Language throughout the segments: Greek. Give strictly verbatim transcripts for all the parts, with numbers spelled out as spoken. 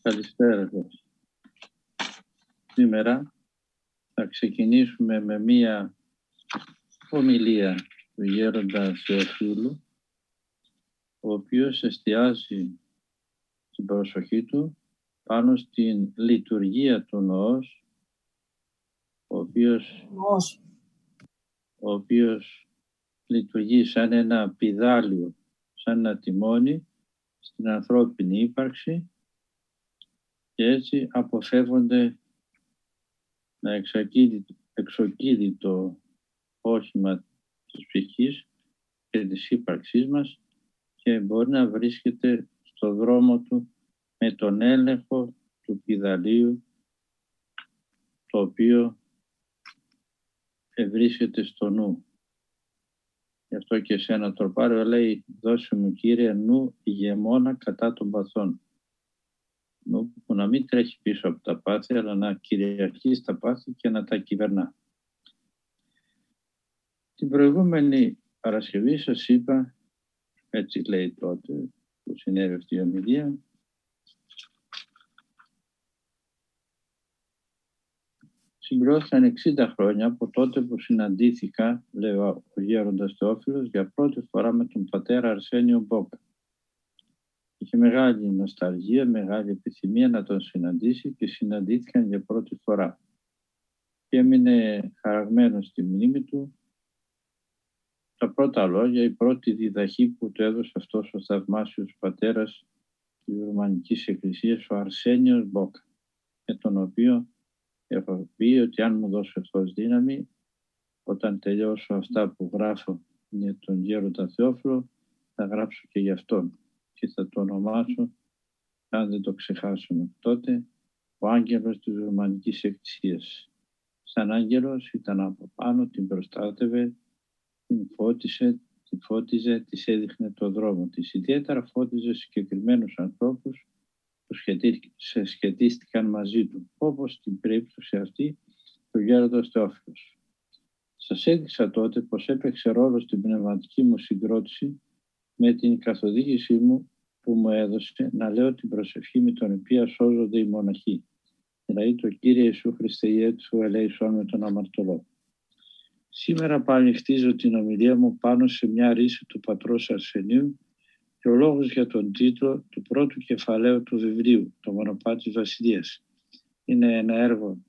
Καλησπέρα σας. Σήμερα θα ξεκινήσουμε με μία ομιλία του Γέροντα Θεοφύλου, ο οποίος εστιάζει την προσοχή του πάνω στην λειτουργία του νοός, ο οποίος, ο οποίος λειτουργεί σαν ένα πηδάλιο, σαν ένα τιμόνι στην ανθρώπινη ύπαρξη, και έτσι αποφεύγονται να εξοκύδει το όχημα της ψυχής και της ύπαρξής μας και μπορεί να βρίσκεται στο δρόμο του με τον έλεγχο του πηδαλίου, το οποίο βρίσκεται στο νου. Γι' αυτό και σε ένα τροπάριο λέει: «Δώσε μου, Κύριε, νου ηγεμόνα κατά των παθών». Νου που να μην τρέχει πίσω από τα πάθη, αλλά να κυριαρχεί στα πάθη και να τα κυβερνά. Την προηγούμενη Παρασκευή σας είπα, έτσι λέει τότε που συνέβη αυτή η ομιλία, συμπληρώθηκαν εξήντα χρόνια από τότε που συναντήθηκα, λέει ο Γέροντας Θεόφυλος, για πρώτη φορά με τον πατέρα Αρσένιο Μπόκα. Είχε μεγάλη νοσταλγία, μεγάλη επιθυμία να τον συναντήσει και συναντήθηκαν για πρώτη φορά. Και έμεινε χαραγμένο στη μνήμη του τα πρώτα λόγια, η πρώτη διδαχή που του έδωσε αυτός ο θαυμάσιος πατέρας της Ρουμανικής Εκκλησίας, ο Αρσένιος Μπόκα, με τον οποίο έχω πει ότι αν μου δώσει αυτός δύναμη, όταν τελειώσω αυτά που γράφω για τον Γέροντα Θεόφυλο, θα γράψω και για αυτόν και θα το ονομάσω, αν δεν το ξεχάσουμε τότε, ο άγγελος της Ρουμανικής Εκκλησίας. Σαν άγγελος ήταν από πάνω, την προστάτευε, την φώτισε, την φώτιζε, της έδειχνε το δρόμο της. Ιδιαίτερα φώτιζε συγκεκριμένους ανθρώπους που σχετίστηκαν μαζί του, όπως στην περίπτωση αυτή του Γέροντος Θεόφυλος. Σας έδειξα τότε πως έπαιξε ρόλο στην πνευματική μου συγκρότηση με την καθοδήγησή μου που μου έδωσε να λέω την προσευχή με τον οποία σώζονται οι μοναχοί. Δηλαδή το Κύριε Ιησού Χριστέ Ιησού ελέησον με τον αμαρτωλό. Σήμερα πάλι χτίζω την ομιλία μου πάνω σε μια ρίση του πατρός Αρσενίου και ο λόγος για τον τίτλο του πρώτου κεφαλαίου του βιβλίου, το Μονοπάτι της Βασιλείας. Είναι ένα έργο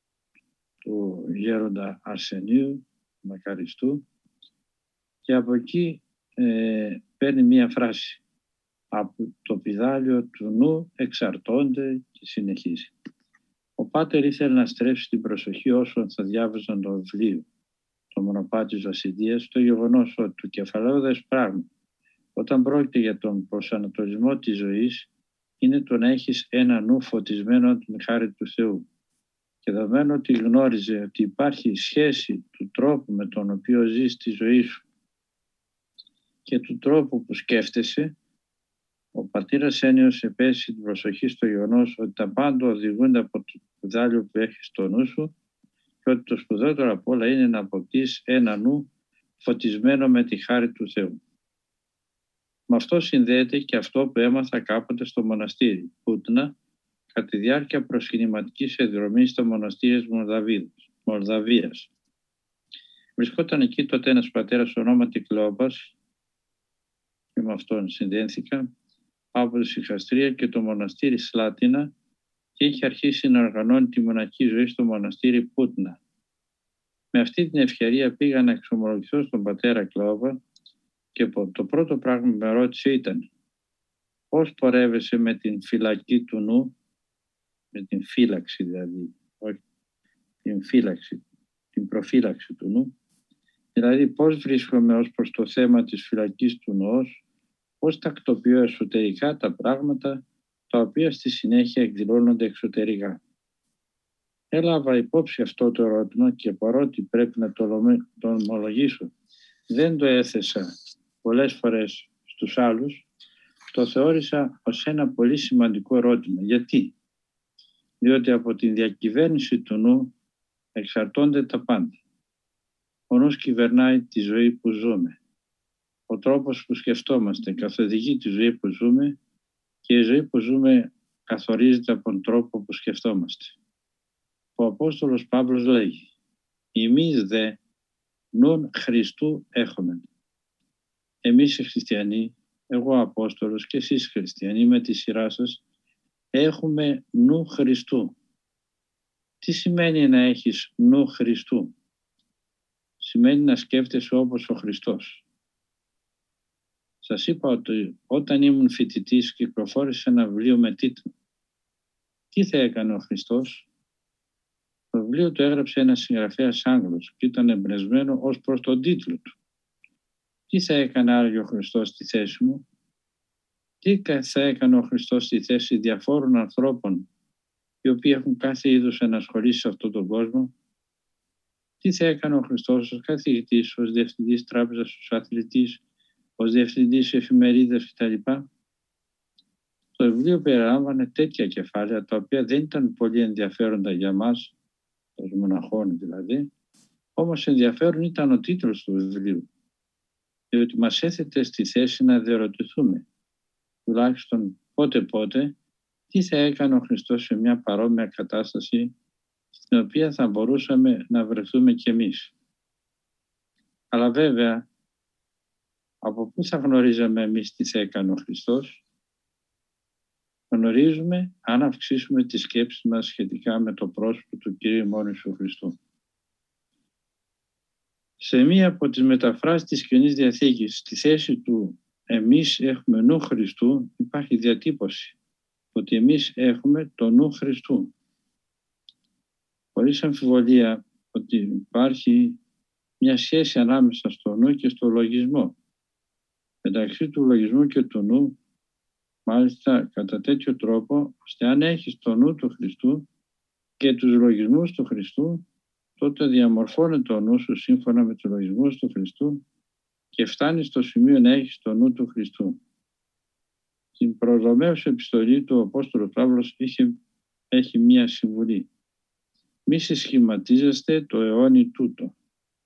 του Γέροντα Αρσενίου, μακαριστού, και από εκεί ε, παίρνει μία φράση: από το πηδάλιο του νου εξαρτώνται, και συνεχίζει. Ο Πάτερ ήθελε να στρέψει την προσοχή όσων θα διάβαζαν το βιβλίο, το Μονοπάτι της Βασιλείας, στο γεγονός ότι το κεφαλαιόδες πράγμα, όταν πρόκειται για τον προσανατολισμό της ζωής, είναι το να έχεις ένα νου φωτισμένο από την χάρη του Θεού. Και δεδομένου ότι γνώριζε ότι υπάρχει σχέση του τρόπου με τον οποίο ζεις τη ζωή σου και του τρόπου που σκέφτεσαι, ο πατήρας Ένιος επέσει την προσοχή στο γεγονός ότι τα πάντα οδηγούνται από το πηδάλιο που έχεις στο νου σου και ότι το σπουδαιότερο απ' όλα είναι να αποκτήσεις ένα νου φωτισμένο με τη χάρη του Θεού. Με αυτό συνδέεται και αυτό που έμαθα κάποτε στο μοναστήρι Πούτνα κατά τη διάρκεια προσκυνηματικής εκδρομής στο μοναστήρι της Μολδαβίας. Βρισκόταν εκεί τότε ένας πατέρας ονόματι Κλεόπας και με αυτόν συνδέθηκα από τη Συχαστρία και το μοναστήρι Σλάτινα και είχε αρχίσει να οργανώνει τη μοναχική ζωή στο μοναστήρι Πούτνα. Με αυτή την ευκαιρία πήγα να εξομολογηθώ στον πατέρα Κλεόπα και το πρώτο πράγμα που με ρώτησε ήταν: πώς πορεύεσαι με την φυλακή του νου, με την φύλαξη δηλαδή, όχι την φύλαξη, την προφύλαξη του νου, δηλαδή πώς βρίσκομαι ως προς το θέμα της φυλακής του νοός, πώς τακτοποιώ εσωτερικά τα πράγματα τα οποία στη συνέχεια εκδηλώνονται εξωτερικά. Έλαβα υπόψη αυτό το ερώτημα και παρότι πρέπει να το ομολογήσω, δεν το έθεσα πολλές φορές στους άλλους, το θεώρησα ως ένα πολύ σημαντικό ερώτημα. Γιατί? Διότι από την διακυβέρνηση του νου εξαρτώνται τα πάντα. Ο νους κυβερνάει τη ζωή που ζούμε. Ο τρόπος που σκεφτόμαστε καθοδηγεί τη ζωή που ζούμε και η ζωή που ζούμε καθορίζεται από τον τρόπο που σκεφτόμαστε. Ο Απόστολος Παύλος λέγει «Εμείς δε νουν Χριστού έχουμε». Εμείς οι χριστιανοί, εγώ Απόστολος και εσείς χριστιανοί με τη σειρά σας, έχουμε νου Χριστού. Τι σημαίνει να έχεις νου Χριστού? Σημαίνει να σκέφτεσαι όπως ο Χριστός. Σας είπα ότι όταν ήμουν φοιτητής κυκλοφόρησε ένα βιβλίο με τίτλο «Τι θα έκανε ο Χριστός?» Το βιβλίο το έγραψε ένας συγγραφέας Άγγλος και ήταν εμπνευσμένο ως προς τον τίτλο του. Τι θα έκανε άραγε ο Χριστός στη θέση μου? Τι θα έκανε ο Χριστός στη θέση διαφόρων ανθρώπων οι οποίοι έχουν κάθε είδους ενασχολήσει σε αυτόν τον κόσμο? Τι θα έκανε ο Χριστός ως καθηγητής, ως διευθυντής τράπεζας, ως αθλητής, ως διευθυντής εφημερίδας κτλ? Το βιβλίο περιλάμβανε τέτοια κεφάλαια τα οποία δεν ήταν πολύ ενδιαφέροντα για μας, ως μοναχών δηλαδή, όμως ενδιαφέρον ήταν ο τίτλος του βιβλίου, διότι μας έθετε στη θέση να διερωτηθούμε, τουλάχιστον πότε πότε, τι θα έκανε ο Χριστός σε μια παρόμοια κατάσταση στην οποία θα μπορούσαμε να βρεθούμε κι εμείς. Αλλά βέβαια, από πού θα γνωρίζαμε εμείς τι θα έκανε ο Χριστός? Γνωρίζουμε αν αυξήσουμε τις σκέψεις μας σχετικά με το πρόσωπο του Κυρίου ημών Ιησού Χριστού. Σε μία από τις μεταφράσεις της Καινής Διαθήκης, στη θέση του «εμείς έχουμε νου Χριστού» υπάρχει διατύπωση ότι εμείς έχουμε το νου Χριστού. Χωρίς αμφιβολία ότι υπάρχει μια σχέση ανάμεσα στο νου και στο λογισμό. Μεταξύ του λογισμού και του νου, μάλιστα κατά τέτοιο τρόπο, ώστε αν έχεις το νου του Χριστού και τους λογισμούς του Χριστού, τότε διαμορφώνεται το νου σου σύμφωνα με τους λογισμούς του Χριστού και φτάνεις στο σημείο να έχεις το νου του Χριστού. Στην προς Ρωμαίους επιστολή του ο Απόστολος Παύλος είχε, έχει μία συμβουλή. Μη συσχηματίζεστε το αιώνι τούτο,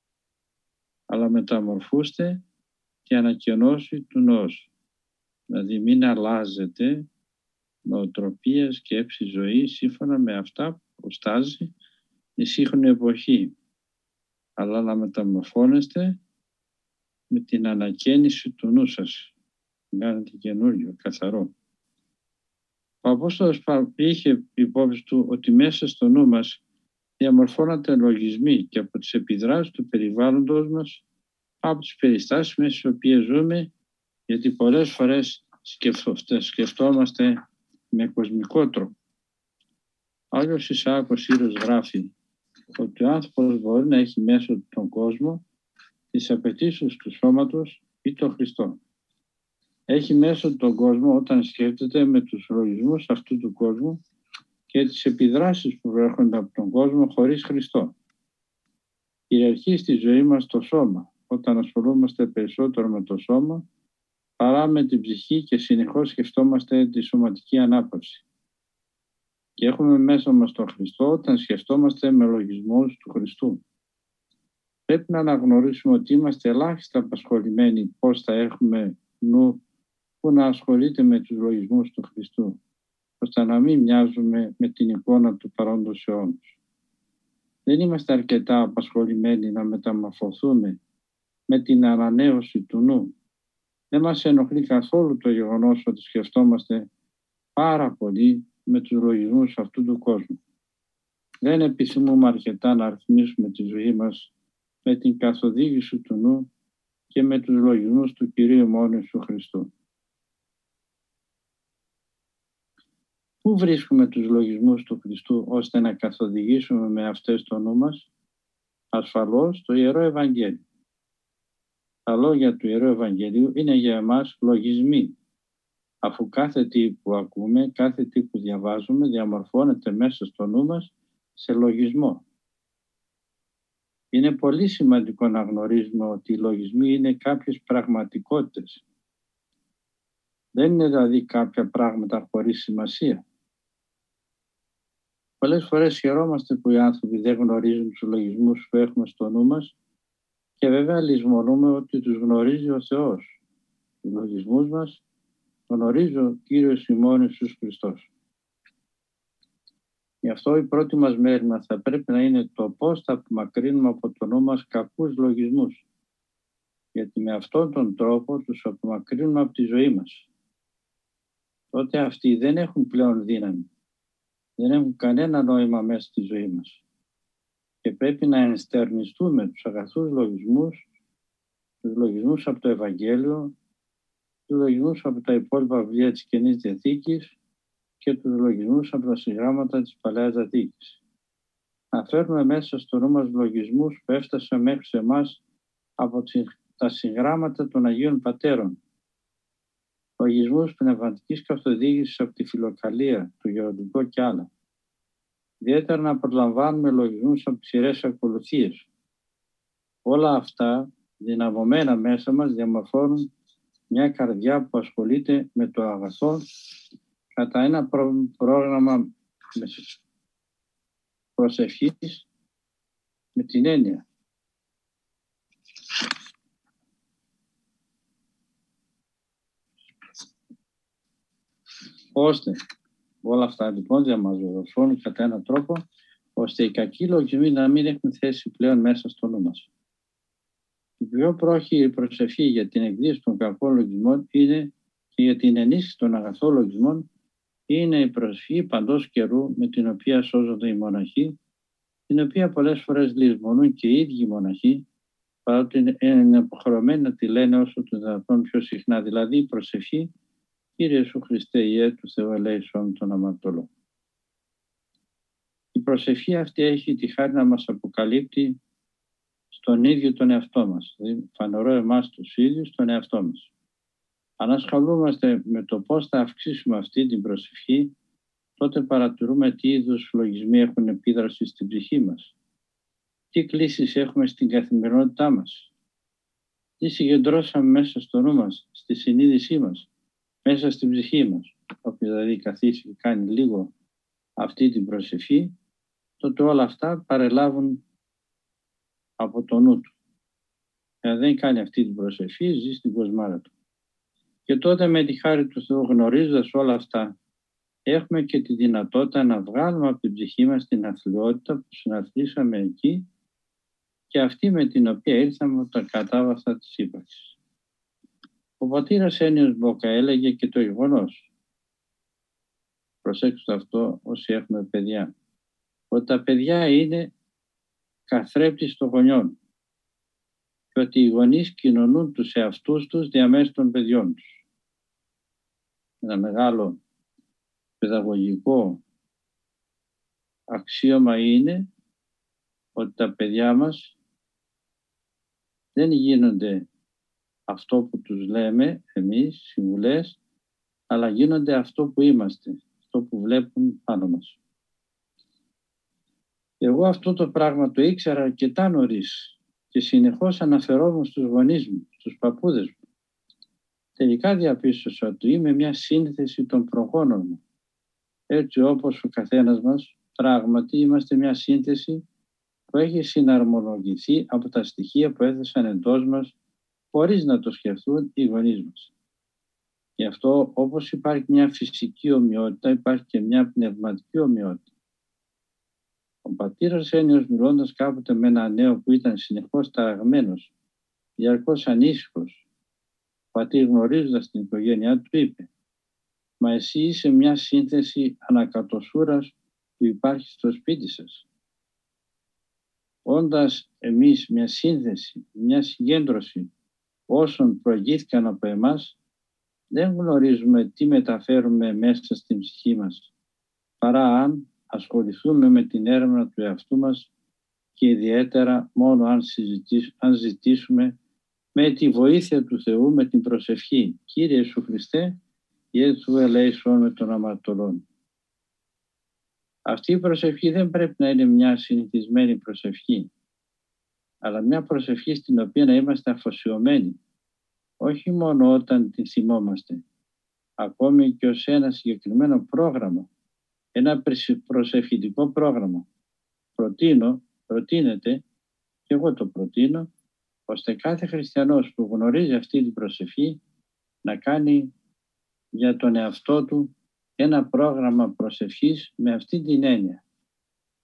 αλλά μεταμορφούστε και ανακαινώσει του νόους. Δηλαδή μην αλλάζετε νοοτροπία, σκέψη, ζωή σύμφωνα με αυτά που προστάζει η σύγχρονη εποχή, αλλά να μεταμορφώνεστε με την ανακαίνιση του νου σας. Κάνετε καινούριο, καθαρό. Ο Απόστολος είχε υπόψη του ότι μέσα στο νου μας διαμορφώνονται λογισμοί και από τις επιδράσεις του περιβάλλοντος μας, από τις περιστάσεις μέσα στις οποίες ζούμε, γιατί πολλές φορές σκεφτόμαστε με κοσμικό τρόπο. Άλλος Ισαάκος Ήρος γράφει ότι ο άνθρωπος μπορεί να έχει μέσα τον κόσμο τις απαιτήσεις του σώματος ή τον Χριστό. Έχει μέσα τον κόσμο όταν σκέφτεται με τους λογισμούς αυτού του κόσμου και τις επιδράσεις που βρέχονται από τον κόσμο χωρίς Χριστό. Κυριαρχεί στη ζωή μας το σώμα, όταν ασχολούμαστε περισσότερο με το σώμα παρά με την ψυχή και συνεχώς σκεφτόμαστε τη σωματική ανάπαυση. Και έχουμε μέσα μας τον Χριστό όταν σκεφτόμαστε με λογισμούς του Χριστού. Πρέπει να αναγνωρίσουμε ότι είμαστε ελάχιστα απασχολημένοι πώς θα έχουμε νου που να ασχολείται με τους λογισμούς του Χριστού, ώστε να μην μοιάζουμε με την εικόνα του παρόντος αιώνος. Δεν είμαστε αρκετά απασχολημένοι να μεταμορφωθούμε με την ανανέωση του νου. Δεν μας ενοχλεί καθόλου το γεγονός ότι σκεφτόμαστε πάρα πολύ με τους λογισμούς αυτού του κόσμου. Δεν επιθυμούμε αρκετά να ρυθμίσουμε τη ζωή μας με την καθοδήγηση του νου και με τους λογισμούς του Κυρίου ημών Ιησού Χριστού. Πού βρίσκουμε τους λογισμούς του Χριστού ώστε να καθοδηγήσουμε με αυτές το νου μας? Ασφαλώς το Ιερό Ευαγγέλιο. Τα λόγια του Ιερού Ευαγγελίου είναι για εμάς λογισμοί, αφού κάθε τι που ακούμε, κάθε τι που διαβάζουμε διαμορφώνεται μέσα στο νου μας σε λογισμό. Είναι πολύ σημαντικό να γνωρίζουμε ότι οι λογισμοί είναι κάποιες πραγματικότητες. Δεν είναι δηλαδή κάποια πράγματα χωρίς σημασία. Πολλές φορές χαιρόμαστε που οι άνθρωποι δεν γνωρίζουν τους λογισμούς που έχουμε στο νου μας και βέβαια λησμονούμε ότι τους γνωρίζει ο Θεός. Τους λογισμούς μας γνωρίζει ο Κύριος ημών Ιησούς Χριστός. Γι' αυτό η πρώτη μας μέρημνα θα πρέπει να είναι το πώς θα απομακρύνουμε από το νου μας κακούς λογισμούς. Γιατί με αυτόν τον τρόπο τους απομακρύνουμε από τη ζωή μας. Τότε αυτοί δεν έχουν πλέον δύναμη. Δεν έχουν κανένα νόημα μέσα στη ζωή μας. Και πρέπει να ενστερνιστούμε τους αγαθούς λογισμούς, τους λογισμούς από το Ευαγγέλιο, τους λογισμούς από τα υπόλοιπα βιβλία της Καινής Διαθήκης και τους λογισμούς από τα συγγράμματα της Παλαιάς Διαθήκης. Να φέρνουμε μέσα στο νου μας λογισμούς που έφτασαν μέχρι σε εμάς από τα συγγράμματα των Αγίων Πατέρων. Λογισμούς πνευματικής καθοδήγησης από τη Φιλοκαλία, το Γεροντικό και άλλα. Ιδιαίτερα να προλαμβάνουμε λογισμούς από τις Ιερές Ακολουθίες. Όλα αυτά, δυναμωμένα μέσα μας, διαμορφώνουν μια καρδιά που ασχολείται με το αγαθό κατά ένα προ... πρόγραμμα προσευχής με την έννοια. Ώστε όλα αυτά λοιπόν διαμορφώνουν κατά έναν τρόπο ώστε οι κακοί λογισμοί να μην έχουν θέση πλέον μέσα στο νου μας. Η πιο πρόχειρη προσευχή για την εκδίαση των κακών λογισμών είναι και για την ενίσχυση των αγαθών λογισμών είναι η προσευχή παντός καιρού με την οποία σώζονται οι μοναχοί, την οποία πολλές φορές λησμονούν και οι ίδιοι οι μοναχοί, παρότι είναι υποχρεωμένοι να τη λένε όσο το δυνατόν πιο συχνά, δηλαδή η προσευχή Κύριε Ιησού Χριστέ, Ιε του Θεού ελέησον τον αμαρτωλό. Η προσευχή αυτή έχει τη χάρη να μας αποκαλύπτει στον ίδιο τον εαυτό μας, δηλαδή φανερό εμάς τους ίδιους τον εαυτό μας. Αν ασχολούμαστε με το πώς θα αυξήσουμε αυτή την προσευχή, τότε παρατηρούμε τι είδους λογισμοί έχουν επίδραση στην ψυχή μας. Τι κλίσεις έχουμε στην καθημερινότητά μας. Τι συγκεντρώσαμε μέσα στο νου μας, στη συνείδησή μας, μέσα στην ψυχή μας. Όποιος δηλαδή καθίσει και κάνει λίγο αυτή την προσευχή, τότε όλα αυτά παρελάβουν από το νου του. Αν δεν κάνει αυτή την προσευχή, ζει στην κοσμάρα του. Και τότε με τη χάρη του Θεού, γνωρίζοντας όλα αυτά, έχουμε και τη δυνατότητα να βγάλουμε από την ψυχή μας την αθλιότητα που συναθλήσαμε εκεί και αυτή με την οποία ήρθαμε από τα κατάβαθα της ύπαρξης. Ο πατήρας Ένιος Μπόκα έλεγε και το γεγονός, προσέξτε αυτό όσοι έχουμε παιδιά, ότι τα παιδιά είναι καθρέπτης των γονιών και ότι οι γονείς κοινωνούν τους εαυτούς τους διαμέσου των παιδιών τους. Ένα μεγάλο παιδαγωγικό αξίωμα είναι ότι τα παιδιά μας δεν γίνονται αυτό που τους λέμε εμείς, συμβουλές, αλλά γίνονται αυτό που είμαστε, αυτό που βλέπουν πάνω μας. Εγώ αυτό το πράγμα το ήξερα αρκετά νωρίς και συνεχώς αναφερόμουν στους γονείς μου, στους παππούδες μου. Τελικά διαπίστωσα ότι είμαι μια σύνθεση των προγόνων μου. Έτσι όπως ο καθένας μας, πράγματι είμαστε μια σύνθεση που έχει συναρμολογηθεί από τα στοιχεία που έθεσαν εντός μας χωρίς να το σκεφτούν οι γονείς μας. Γι' αυτό όπως υπάρχει μια φυσική ομοιότητα, υπάρχει και μια πνευματική ομοιότητα. Ο πατήρας Ένιος, μιλώντας κάποτε με ένα νέο που ήταν συνεχώς ταραγμένος, διαρκώς ανήσυχος, ο πατήρ γνωρίζοντας την οικογένειά του είπε «Μα εσύ είσαι μια σύνθεση ανακατοσούρας που υπάρχει στο σπίτι σας». Όντας εμείς μια σύνθεση, μια συγκέντρωση όσων προηγήθηκαν από εμάς, δεν γνωρίζουμε τι μεταφέρουμε μέσα στην ψυχή μας, παρά αν ασχοληθούμε με την έρευνα του εαυτού μας και ιδιαίτερα μόνο αν, αν ζητήσουμε με τη βοήθεια του Θεού, με την προσευχή «Κύριε Ιησού Χριστέ, Ιε του ελέησον με τον αμαρτωλόν». Αυτή η προσευχή δεν πρέπει να είναι μια συνηθισμένη προσευχή, αλλά μια προσευχή στην οποία να είμαστε αφοσιωμένοι, όχι μόνο όταν την θυμόμαστε, ακόμη και ως ένα συγκεκριμένο πρόγραμμα, ένα προσευχητικό πρόγραμμα. Προτείνω, προτείνεται, και εγώ το προτείνω, ώστε κάθε χριστιανός που γνωρίζει αυτή την προσευχή να κάνει για τον εαυτό του ένα πρόγραμμα προσευχής με αυτή την έννοια.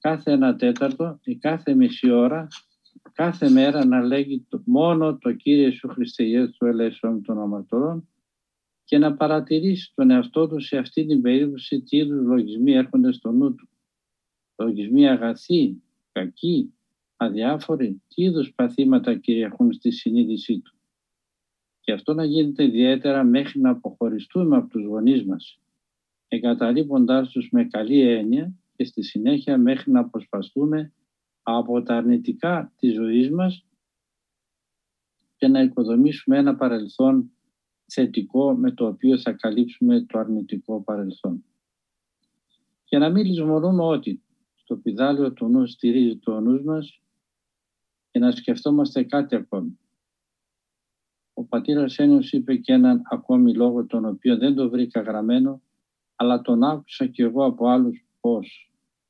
κάθε ένα τέταρτο ή κάθε μισή ώρα, κάθε μέρα να λέγει το, μόνο το Κύριε Ιησού Χριστέ Ιησού του ελέησον των αμαρτωρών και να παρατηρήσει τον εαυτό του σε αυτή την περίπτωση τι είδους λογισμοί έρχονται στο νου του. Λογισμοί αγαθοί, κακοί, αδιάφοροι, τι είδους παθήματα κυριαρχούν στη συνείδησή του. Και αυτό να γίνεται ιδιαίτερα μέχρι να αποχωριστούμε από τους γονείς μας, εγκαταλείποντάς τους με καλή έννοια και στη συνέχεια μέχρι να αποσπαστούμε από τα αρνητικά της ζωής μας και να οικοδομήσουμε ένα παρελθόν θετικό με το οποίο θα καλύψουμε το αρνητικό παρελθόν. Και να μην λησμονούμε ότι στο πηδάλιο του νου στηρίζει το νους μας και να σκεφτόμαστε κάτι ακόμη. Ο πατήρ Αρσένιος είπε και έναν ακόμη λόγο τον οποίο δεν το βρήκα γραμμένο, αλλά τον άκουσα και εγώ από άλλους πώς.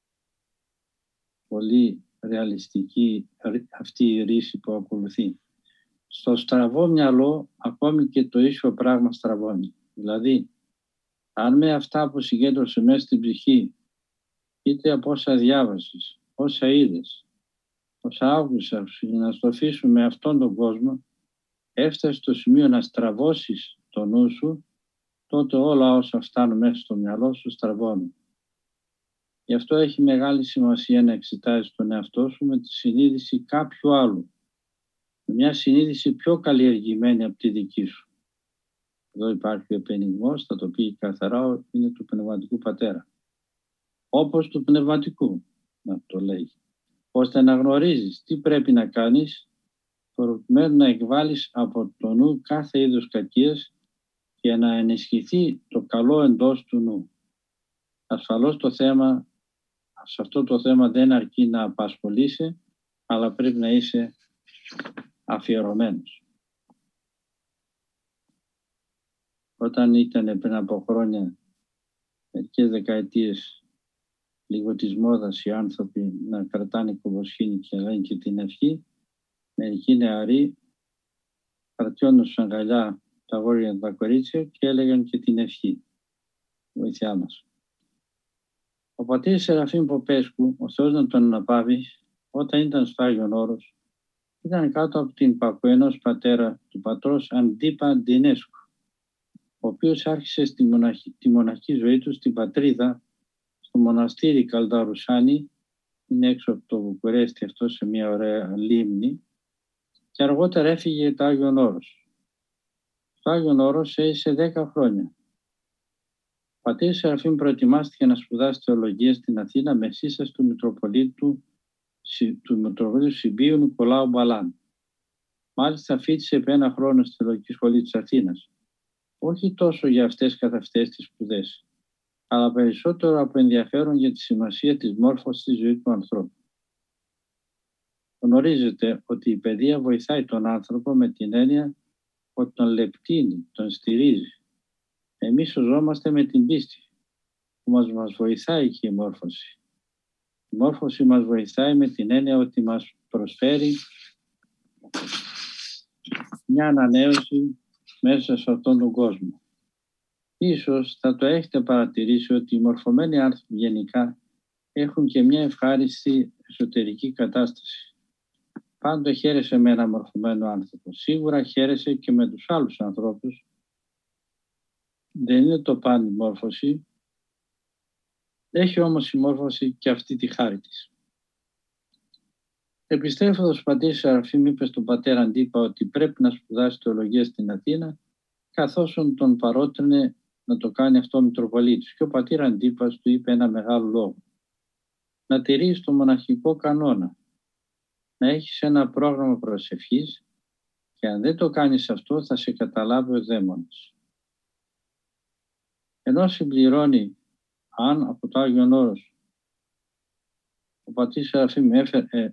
Πολύ ρεαλιστική αυτή η ρίση που ακολουθεί. Στο στραβό μυαλό ακόμη και το ίσιο πράγμα στραβώνει. Δηλαδή, αν με αυτά που συγκέντρωσε μέσα στην ψυχή, είτε από όσα διάβασες, όσα είδες, όσα άκουσες, να στο αφήσουμε με αυτόν τον κόσμο, έφτασε στο σημείο να στραβώσεις το νου σου, τότε όλα όσα φτάνουν μέσα στο μυαλό σου στραβώνουν. Γι' αυτό έχει μεγάλη σημασία να εξετάζεις τον εαυτό σου με τη συνείδηση κάποιου άλλου, με μια συνείδηση πιο καλλιεργημένη από τη δική σου. Εδώ υπάρχει ο επενιγμός, θα το πει καθαρά, είναι του πνευματικού πατέρα. Όπως του πνευματικού, να το λέει. Ώστε να γνωρίζεις τι πρέπει να κάνεις, προκειμένου να εκβάλεις από το νου κάθε είδους κακίες και να ενισχυθεί το καλό εντός του νου. Ασφαλώς το θέμα, σε αυτό το θέμα δεν αρκεί να απασχολείσαι, αλλά πρέπει να είσαι αφιερωμένος. Όταν ήταν πριν από χρόνια, μερικές δεκαετίες, λίγο της μόδας οι άνθρωποι να κρατάνε κομβοσχήνη και λένε και την ευχή, μερικοί νεαροί κρατιόντουσαν αγκαλιά τα αγόρια τα κορίτσια και έλεγαν και την ευχή. Βοήθειά μας. Ο πατήρ Σεραφείμ Ποπέσκου, ο Θεός να τον αναπαύει, όταν ήταν στο Άγιον Όρος, ήταν κάτω από την παππού ενός πατέρα του πατρός Αντίπα Αντινέσκου, ο οποίος άρχισε στη μοναχή, τη μοναχική ζωή του στην πατρίδα, στο μοναστήρι Καλταρουσάνη, είναι έξω από το Βουκουρέστι αυτό σε μια ωραία λίμνη, και αργότερα έφυγε το Άγιον Όρος. Στο Άγιον Όρος έζησε δέκα χρόνια. Ο πατήρ Σεραφείμ προετοιμάστηκε να σπουδάσει θεολογία στην Αθήνα με σύσταση του Μητροπολίτου του Μητροπολίτου Συμπίου Νικολάου Μπαλάν. Μάλιστα φοιτήσε επί ένα χρόνο στη Θεολογική Σχολή της Αθήνας. Όχι τόσο για αυτές καθ' αυτές τις σπουδές, αλλά περισσότερο από ενδιαφέρον για τη σημασία της μόρφωσης στη ζωή του ανθρώπου. Γνωρίζετε ότι η παιδεία βοηθάει τον άνθρωπο με την έννοια ότι τον λεπτύνει, τον στηρίζει. Εμείς σωζόμαστε με την πίστη, που μας, μας βοηθάει και η μόρφωση. Η μόρφωση μας βοηθάει με την έννοια ότι μας προσφέρει μια ανανέωση μέσα σε αυτόν τον κόσμο. Ίσως θα το έχετε παρατηρήσει ότι οι μορφωμένοι άνθρωποι γενικά έχουν και μια ευχάριστη εσωτερική κατάσταση. Πάντοτε χαίρεσαι με ένα μορφωμένο άνθρωπο. Σίγουρα χαίρεσαι και με τους άλλους ανθρώπους. Δεν είναι το πάντα η μόρφωση. Έχει όμως η μόρφωση και αυτή τη χάρη της. Επιστρέφοντας ο πατήρ Σεραφείμ είπε στον πατέρα Αντίπα ότι πρέπει να σπουδάσει θεολογία στην Αθήνα, καθώς τον παρότρινε να το κάνει αυτό ο Μητροπολίτης. Και ο πατήρ Αντίπας του είπε ένα μεγάλο λόγο. Να τηρείς το μοναχικό κανόνα. Να έχεις ένα πρόγραμμα προσευχής και αν δεν το κάνεις αυτό θα σε καταλάβει ο δαίμονας. Ενώ συμπληρώνει, αν από το Άγιον Όρος ο πατήρ Σεραφείμ έφερε, ε,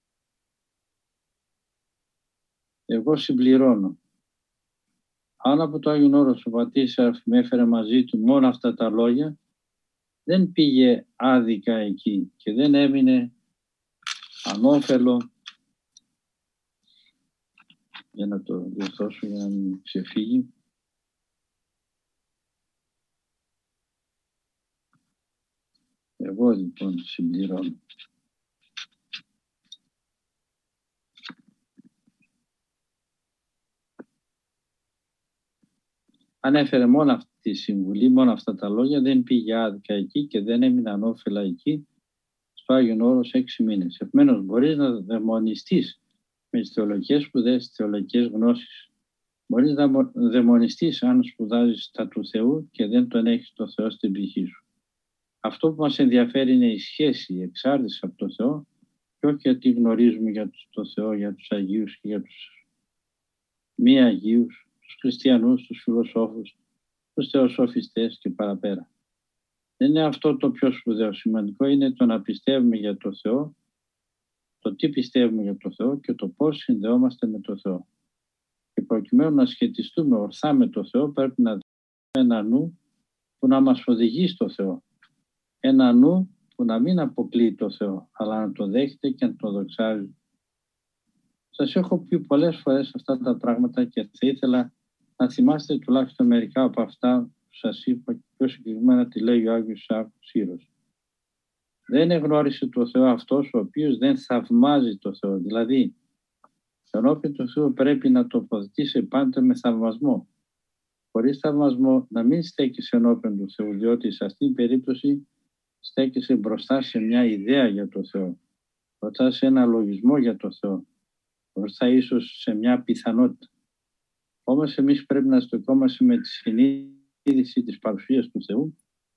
εγώ συμπληρώνω, αν από το Άγιον Όρος ο πατήρ Σεραφείμ έφερε μαζί του μόνο αυτά τα λόγια, δεν πήγε άδικα εκεί και δεν έμεινε ανώφελο, για να το διορθώσω για να μην ξεφύγει. Εγώ Εγώ λοιπόν συμπληρώνω. Ανέφερε μόνο αυτή τη συμβουλή, μόνο αυτά τα λόγια, δεν πήγε άδικα εκεί και δεν έμεινε ανώφελα εκεί στο Άγιον Όρος έξι μήνες. Επομένως, μπορείς να δαιμονιστείς με τις θεολογικές σπουδές, τις θεολογικές γνώσεις. Μπορείς να δαιμονιστείς αν σπουδάζεις τα του Θεού και δεν τον έχεις το Θεό στην ψυχή σου. Αυτό που μας ενδιαφέρει είναι η σχέση, η εξάρτηση από το Θεό και όχι γιατί γνωρίζουμε για το Θεό, για τους Αγίους και για τους μη Αγίους, τους χριστιανούς, τους φιλοσόφους, τους θεοσοφιστές και παραπέρα. Δεν είναι αυτό το πιο σπουδαίο. Σημαντικό είναι το να πιστεύουμε για το Θεό, το τι πιστεύουμε για το Θεό και το πώς συνδεόμαστε με το Θεό. Και προκειμένου να σχετιστούμε ορθά με το Θεό πρέπει να δούμε ένα νου που να μας οδηγεί στο Θεό. Ένα νου που να μην αποκλείει το Θεό, αλλά να το δέχεται και να το δοξάζει. Σας έχω πει πολλές φορές αυτά τα πράγματα και θα ήθελα να θυμάστε τουλάχιστον μερικά από αυτά που σας είπα και πιο συγκεκριμένα τι λέει ο Άγιος Σύρος. Δεν εγνώρισε το Θεό αυτός ο οποίος δεν θαυμάζει το Θεό. Δηλαδή, ενώπιον του Θεού πρέπει να τοποθετήσει πάντα με θαυμασμό. Χωρίς θαυμασμό να μην στέκεσαι ενώπιον του Θεού, διότι σε αυτήν την περίπτωση στέκεσαι μπροστά σε μια ιδέα για το Θεό, μπροστά σε ένα λογισμό για το Θεό, μπροστά ίσως σε μια πιθανότητα. Όμως εμείς πρέπει να στεκόμαστε με τη συνείδηση της παρουσίας του Θεού,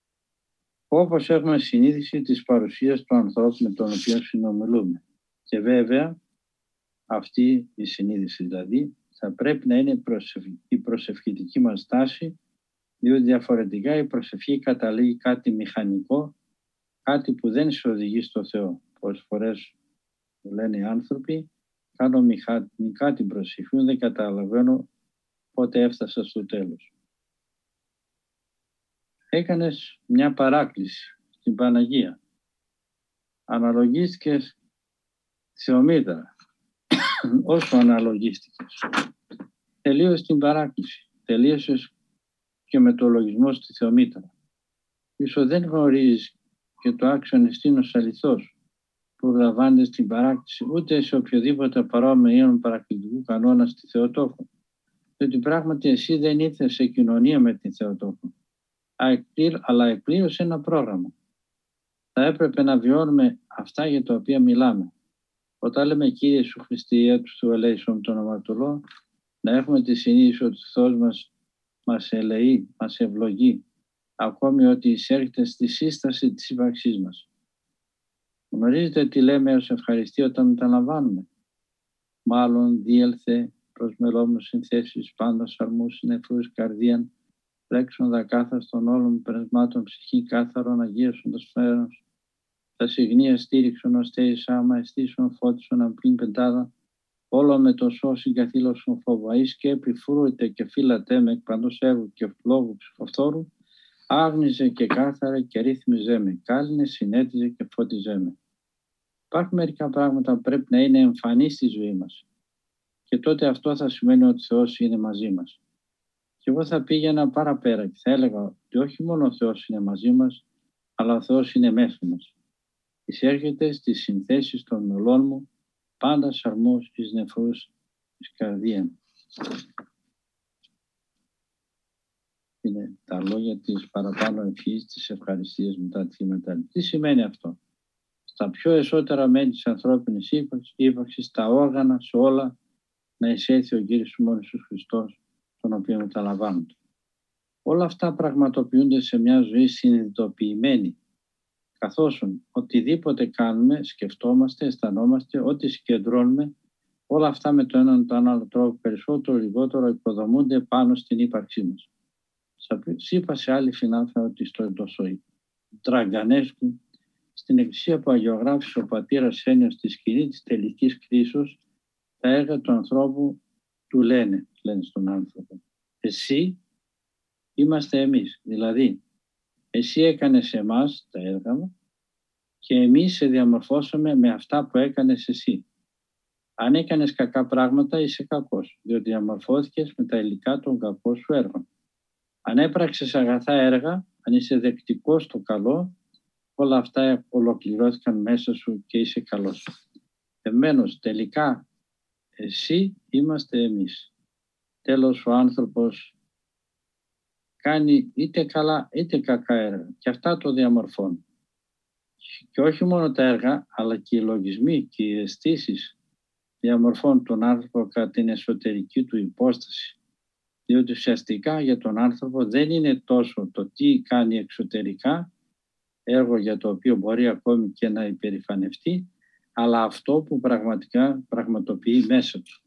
όπως έχουμε συνείδηση της παρουσίας του ανθρώπου με τον οποίο συνομιλούμε. Και βέβαια αυτή η συνείδηση δηλαδή θα πρέπει να είναι η προσευχητική μας τάση, διότι διαφορετικά η προσευχή καταλήγει κάτι μηχανικό, κάτι που δεν σε οδηγεί στο Θεό. Πολλές φορές λένε οι άνθρωποι, κάνω μηχανικά την προσευχή, δεν καταλαβαίνω πότε έφτασα στο τέλος. Έκανες μια παράκληση στην Παναγία. Αναλογίστηκες θεομήτρα. Όσο αναλογίστηκες. Τελείωσες την παράκληση. Τελείωσες και με το λογισμό στη θεομήτρα. Ίσως δεν γνωρίζεις και το άξιον εστίνος αληθώς που λαμβάνεται στην παράκληση, ούτε σε οποιοδήποτε παρόμοιο παρακλητικού κανόνα στη Θεοτόκο. Διότι πράγματι εσύ δεν ήρθες σε κοινωνία με την Θεοτόκο, αλλά εκπλήρωσε ένα πρόγραμμα. Θα έπρεπε να βιώνουμε αυτά για τα οποία μιλάμε. Όταν λέμε Κύριε Σου Χριστέ, του ελέησον τον οματολό, να έχουμε τη συνείδηση ότι ο Θεός μας, μας ελεεί, μας ευλογεί, ακόμη ότι εισέρχεται στη σύσταση της ύπαρξής μας. Γνωρίζετε τι λέμε ως ευχαριστή όταν μεταλαμβάνουμε. Μάλλον διέλθε προς μελόμους συνθέσεις πάντα σαρμούς συνεφρούς καρδίαν, πλέξοντα κάθαστον όλων περασμάτων ψυχή κάθαρον αγίασοντας φέρος, τα συγνία στήριξον ώστε εις άμα εστίσον φώτισον αμπλήν πεντάδα, όλο με το σώσιν καθήλωσον φοβαείς και επιφρούεται και φύλατε με εκ παντός έργου και φλόγου ψυχοφθόρου, άγνιζε και κάθαρε και ρύθμιζέ με, κάλυνε, συνέτιζε και φώτιζέ με. Υπάρχουν μερικά πράγματα που πρέπει να είναι εμφανή στη ζωή μας. Και τότε αυτό θα σημαίνει ότι ο Θεός είναι μαζί μας. Και εγώ θα πήγαινα παραπέρα και θα έλεγα ότι όχι μόνο ο Θεός είναι μαζί μας, αλλά ο Θεός είναι μέσα μας. Εισέρχεται στις συνθέσεις των μελών μου, πάντα σαρμούς εις νεφρούς της καρδίας. Είναι τα λόγια της παραπάνω ευχής, της ευχαριστίας μετά τη μετάλληλη. Τι σημαίνει αυτό? Στα πιο εσώτερα μέλη της ανθρώπινης ύπαρξης, τα όργανα, σε όλα, να εισέλθει ο Κύριος μόνος Ιησούς Χριστός, τον οποίο μεταλαμβάνονται. Όλα αυτά πραγματοποιούνται σε μια ζωή συνειδητοποιημένη, καθώς οτιδήποτε κάνουμε, σκεφτόμαστε, αισθανόμαστε, ό,τι συγκεντρώνουμε, όλα αυτά με το έναν τον άλλο τρόπο περισσότερο λιγότερο υποδομούνται πάνω στην ύπαρξή μας. Σας είπα σε άλλη φινάλφα ότι στο Τραγκανέσκου, στην εκκλησία που αγιογράφησε ο πατήρας Ένιος στη σκηνή της τελικής κρίσεως, τα έργα του ανθρώπου του λένε, λένε στον άνθρωπο. Εσύ είμαστε εμείς, δηλαδή εσύ έκανες εμάς τα έργα μου και εμείς σε διαμορφώσαμε με αυτά που έκανες εσύ. Αν έκανες κακά πράγματα είσαι κακός, διότι διαμορφώθηκες με τα υλικά των κακών σου έργων. Αν έπραξες αγαθά έργα, αν είσαι δεκτικός στο καλό, όλα αυτά ολοκληρώθηκαν μέσα σου και είσαι καλός. Εμένως τελικά εσύ είμαστε εμείς. Τέλος ο άνθρωπος κάνει είτε καλά είτε κακά έργα και αυτά το διαμορφώνουν. Και όχι μόνο τα έργα αλλά και οι λογισμοί και οι αισθήσεις διαμορφώνουν τον άνθρωπο κατά την εσωτερική του υπόσταση. Διότι ουσιαστικά για τον άνθρωπο δεν είναι τόσο το τι κάνει εξωτερικά, έργο για το οποίο μπορεί ακόμη και να υπερηφανευτεί, αλλά αυτό που πραγματικά πραγματοποιεί μέσα του.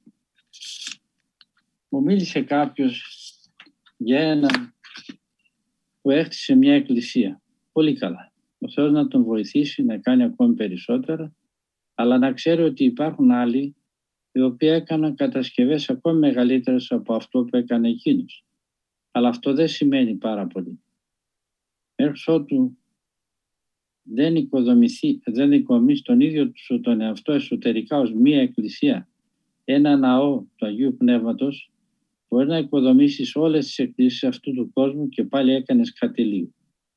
Μου μίλησε κάποιος για έναν που έχτισε μια εκκλησία. Πολύ καλά. Ο Θεός να τον βοηθήσει να κάνει ακόμη περισσότερα, αλλά να ξέρει ότι υπάρχουν άλλοι οι οποίοι έκαναν κατασκευές ακόμη μεγαλύτερες από αυτό που έκανε εκείνος. Αλλά αυτό δεν σημαίνει πάρα πολύ. Μέχρι ότου δεν οικοδομηθεί, δεν οικοδομήσει τον ίδιο του τον εαυτό εσωτερικά ως μία εκκλησία, ένα ναό του Αγίου Πνεύματος, μπορεί να οικοδομήσεις όλες τις εκκλησίες αυτού του κόσμου και πάλι έκανες κάτι λίγο.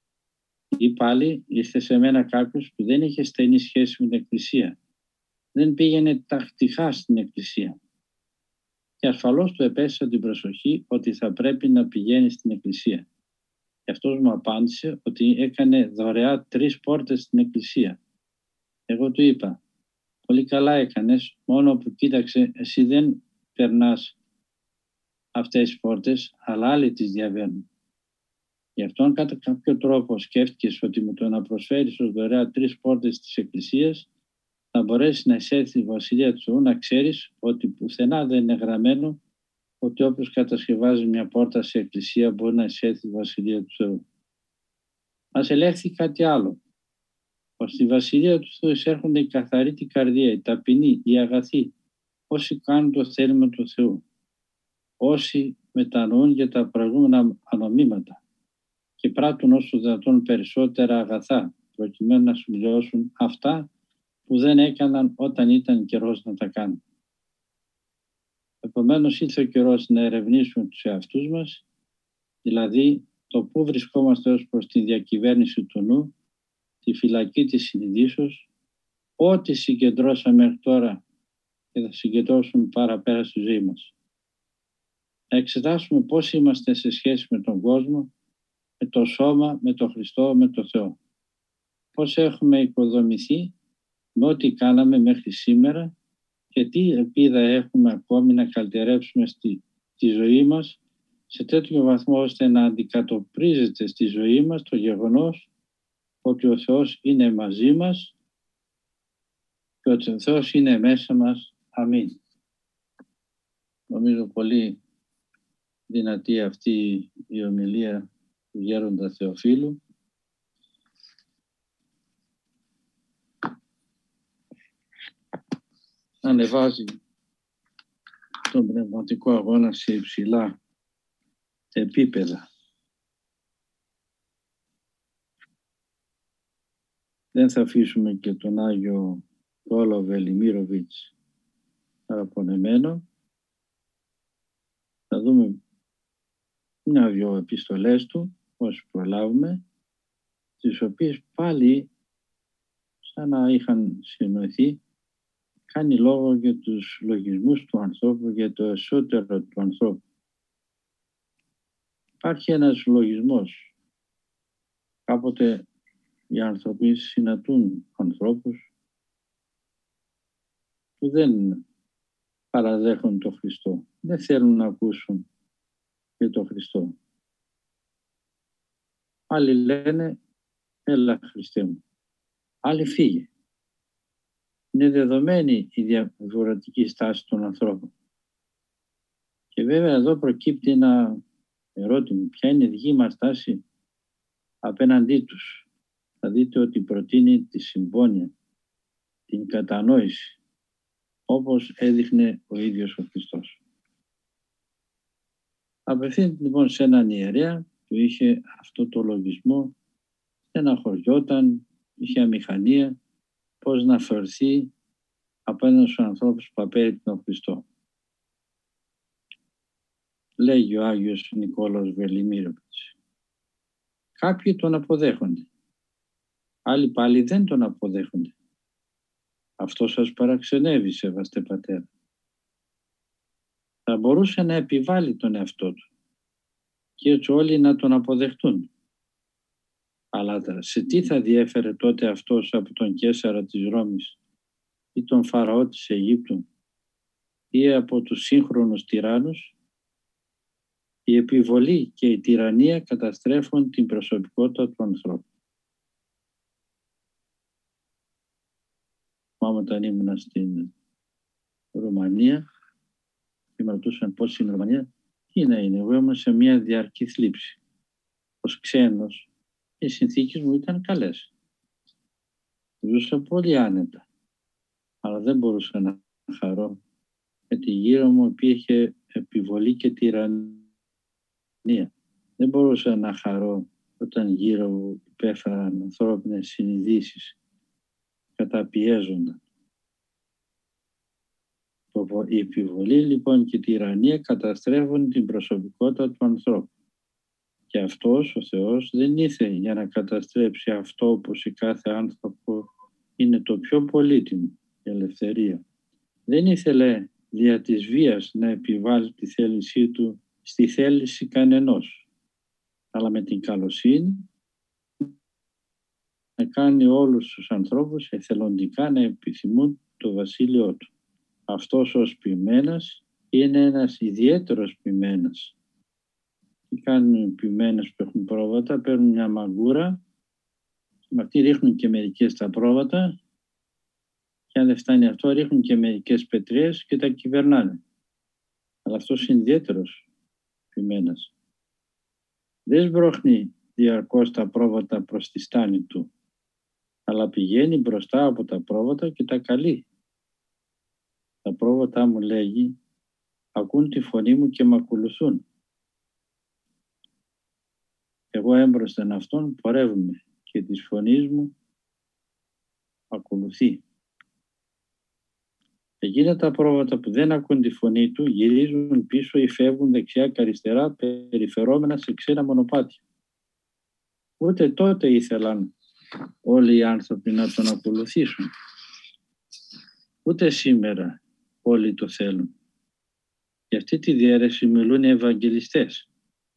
Ή πάλι ήρθε σε μένα κάποιος που δεν είχε στενή σχέση με την εκκλησία. Δεν πήγαινε τακτικά στην εκκλησία. Και ασφαλώς του επέστησα την προσοχή ότι θα πρέπει να πηγαίνει στην εκκλησία. Και αυτός μου απάντησε ότι έκανε δωρεά τρεις πόρτες στην εκκλησία. Εγώ του είπα, πολύ καλά έκανες, μόνο που κοίταξε, εσύ δεν περνάς αυτές τις πόρτες, αλλά άλλοι τις διαβαίνουν. Γι' αυτό κατά κάποιο τρόπο σκέφτηκες ότι με το να προσφέρεις ως δωρεά τρεις πόρτες της εκκλησίας θα μπορέσει να εισέλθει στη Βασιλεία του Θεού, να ξέρεις ότι πουθενά δεν είναι γραμμένο ότι όποιος κατασκευάζει μια πόρτα σε εκκλησία μπορεί να εισέλθει στη Βασιλεία του Θεού. Μας ελέγχθη κάτι άλλο. Ότι στη Βασιλεία του Θεού εισέρχονται οι καθαροί την καρδία, οι ταπεινοί, οι αγαθοί, όσοι κάνουν το θέλημα του Θεού, όσοι μετανοούν για τα προηγούμενα ανομήματα και πράττουν όσο δυνατόν περισσότερα αγαθά, προκειμένου να συμπληρώσουν αυτά που δεν έκαναν όταν ήταν καιρός να τα κάνουν. Επομένως ήρθε ο καιρός να ερευνήσουμε τους εαυτούς μας, δηλαδή το πού βρισκόμαστε ως προς τη διακυβέρνηση του νου, τη φυλακή της συνειδήσεως, ό,τι συγκεντρώσαμε μέχρι τώρα και θα συγκεντρώσουμε παραπέρα στη ζωή μας. Να εξετάσουμε πώς είμαστε σε σχέση με τον κόσμο, με το σώμα, με τον Χριστό, με τον Θεό. Πώς έχουμε οικοδομηθεί με ό,τι κάναμε μέχρι σήμερα και τι ελπίδα έχουμε ακόμη να καλυτερεύσουμε στη, στη ζωή μας σε τέτοιο βαθμό ώστε να αντικατοπτρίζεται στη ζωή μας το γεγονός ότι ο Θεός είναι μαζί μας και ότι ο Θεός είναι μέσα μας. Αμήν. Νομίζω πολύ δυνατή αυτή η ομιλία του Γέροντα Θεοφίλου. Ανεβάζει τον πνευματικό αγώνα σε υψηλά επίπεδα. Δεν θα αφήσουμε και τον Άγιο Κόλο Βελιμίροβιτς παραπονεμένο. Θα δούμε μια-δυο επιστολές του, όσοι προλάβουμε, τις οποίες πάλι σαν να είχαν συνοηθεί, κάνει λόγο για τους λογισμούς του ανθρώπου, για το εσωτερικό του ανθρώπου. Υπάρχει ένας λογισμός. Κάποτε οι άνθρωποι συναντούν ανθρώπους που δεν παραδέχουν τον Χριστό. Δεν θέλουν να ακούσουν για τον Χριστό. Άλλοι λένε, έλα Χριστέ μου. Άλλοι φύγε. Είναι δεδομένη η διαφορετική στάση των ανθρώπων. Και βέβαια εδώ προκύπτει ένα ερώτημα. Ποια είναι η δική μας στάση απέναντί τους. Θα δείτε ότι προτείνει τη συμπόνια, την κατανόηση, όπως έδειχνε ο ίδιος ο Χριστός. Απευθύνεται λοιπόν σε έναν ιερέα που είχε αυτό το λογισμό, στεναχωριόταν, είχε αμηχανία, πώς να φερθεί απέναντι στους ανθρώπους που απέριπτουν τον Χριστό. Λέγει ο Άγιος Νικόλαος Βελιμίροβιτς. Κάποιοι τον αποδέχονται, Άλλοι πάλι δεν τον αποδέχονται. Αυτό σας παραξενεύει, σεβαστέ πατέρα. Θα μπορούσε να επιβάλλει τον εαυτό του και έτσι όλοι να τον αποδεχτούν. Αλλά σε τι θα διέφερε τότε αυτός από τον Καίσαρα της Ρώμης ή τον Φαραώ της Αιγύπτου ή από τους σύγχρονους τυράννους? Η επιβολή και η τυραννία καταστρέφουν την προσωπικότητα του ανθρώπου. Θυμάμαι όταν ήμουν στην Ρουμανία και με ρωτούσαν πώς είναι η Ρουμανία. Τι να είναι, εγώ ήμουν σε μια διαρκή θλίψη. Ως ξένος, οι συνθήκες μου ήταν καλές. Ζούσα πολύ άνετα, αλλά δεν μπορούσα να χαρώ, γιατί γύρω μου υπήρχε επιβολή και τυραννία. Δεν μπορούσα να χαρώ όταν γύρω μου υπέφεραν ανθρώπινες συνειδήσεις, καταπιέζονταν. Η επιβολή λοιπόν και η τυραννία καταστρέφουν την προσωπικότητα του ανθρώπου. Και αυτός ο Θεός δεν ήρθε για να καταστρέψει αυτό που σε κάθε άνθρωπο είναι το πιο πολύτιμο, η ελευθερία. Δεν ήθελε δια της βίας να επιβάλλει τη θέλησή του στη θέληση κανενός, αλλά με την καλοσύνη να κάνει όλους τους ανθρώπους εθελοντικά να επιθυμούν το βασίλειό του. Αυτός ο ποιμένας είναι ένας ιδιαίτερος ποιμένας. Τι κάνουν οι ποιμένες που έχουν πρόβατα? Παίρνουν μια μαγκούρα, με αυτή ρίχνουν και μερικές τα πρόβατα και αν δεν φτάνει αυτό ρίχνουν και μερικές πετριές και τα κυβερνάνε. Αλλά αυτός είναι ιδιαίτερος ποιμένας. Δεν σμπρώχνει διαρκώς τα πρόβατα προς τη στάνη του, αλλά πηγαίνει μπροστά από τα πρόβατα και τα καλεί. Τα πρόβατά μου, λέγει, ακούν τη φωνή μου και με ακολουθούν. Εγώ έμπροσθεν αυτόν πορεύομαι και της φωνής μου ακολουθεί. Εκείνα τα πρόβατα που δεν ακούν τη φωνή του γυρίζουν πίσω ή φεύγουν δεξιά και αριστερά περιφερόμενα σε ξένα μονοπάτια. Ούτε τότε ήθελαν όλοι οι άνθρωποι να τον ακολουθήσουν. Ούτε σήμερα όλοι το θέλουν. Για αυτή τη διαίρεση μιλούν οι Ευαγγελιστές.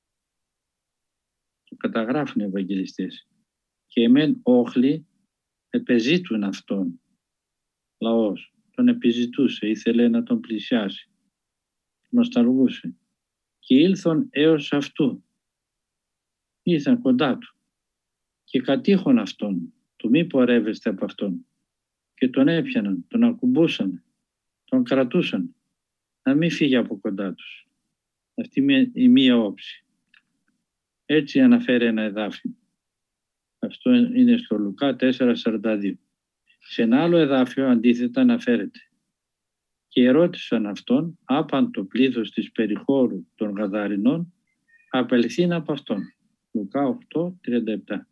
Το καταγράφουν οι Ευαγγελιστές. Και εμέν όχλοι επεζήτουν αυτόν. Λαός τον επιζητούσε, ήθελε να τον πλησιάσει. Νοσταλγούσε. Και ήλθον έως αυτού. Ήρθαν κοντά του. Και κατήχον αυτόν. Του μη πορεύεστε από αυτόν. Και τον έπιαναν, τον ακουμπούσαν, τον κρατούσαν. Να μην φύγει από κοντά τους. Αυτή είναι η μία όψη. Έτσι αναφέρει ένα εδάφιο. Αυτό είναι στο Λουκά τέσσερα σαράντα δύο. Σε ένα άλλο εδάφιο αντίθετα αναφέρεται. Και ερώτησαν αυτόν, άπαν το πλήθος της περιχώρου των Γαδαρινών, απελθήν από αυτόν. Λουκά οκτώ τριάντα επτά.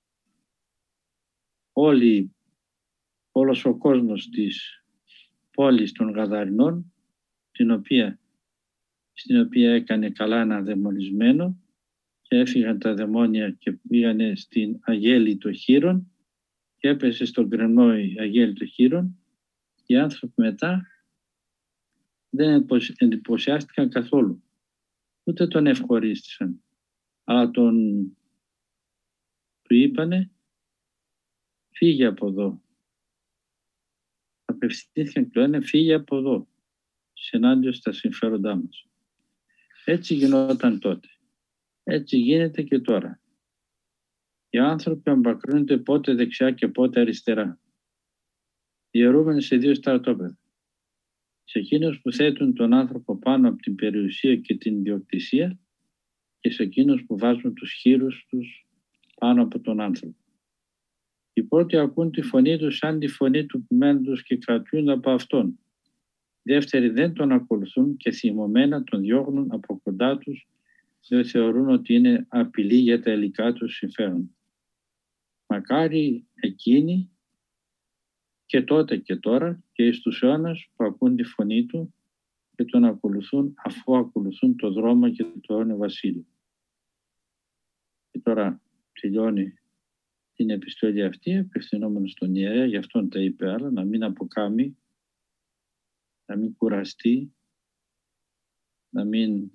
Όλοι, όλος ο κόσμος της πόλης των Γαδαρινών, την οποία, στην οποία έκανε καλά ένα δαιμονισμένο, και έφυγαν τα δαιμόνια και πήγανε στην αγέλη των χείρων και έπεσε στον κρεμνό η αγέλη των χείρων. Οι άνθρωποι μετά δεν εντυπωσιάστηκαν καθόλου. Ούτε τον ευχορίστησαν. Αλλά τον του είπανε φύγε από εδώ. Απευθύνθηκαν και του λένε φύγε από εδώ. Συνάντιο στα συμφέροντά μας. Έτσι γινόταν τότε. Έτσι γίνεται και τώρα. Οι άνθρωποι αμπακρύνονται πότε δεξιά και πότε αριστερά. Διαιρούμενοι σε δύο στρατόπεδα. Σε εκείνους που θέτουν τον άνθρωπο πάνω από την περιουσία και την ιδιοκτησία και σε εκείνους που βάζουν τους χείρους τους πάνω από τον άνθρωπο. Οι πρώτοι ακούν τη φωνή τους σαν τη φωνή του ποιμένου και κρατούν από αυτόν. Οι δεύτεροι δεν τον ακολουθούν και θυμωμένα τον διώχνουν από κοντά τους, δεν θεωρούν ότι είναι απειλή για τα υλικά τους συμφέροντα. Μακάρι εκείνοι και τότε και τώρα και εις τους αιώνας που ακούν τη φωνή του και τον ακολουθούν αφού ακολουθούν το δρόμο και το αιώνιο βασίλειο. Και τώρα τελειώνει την επιστολή αυτή απευθυνόμενο στον ιερέα, γι' αυτόν τα είπε άλλα, να μην αποκάμει, να μην κουραστεί, να μην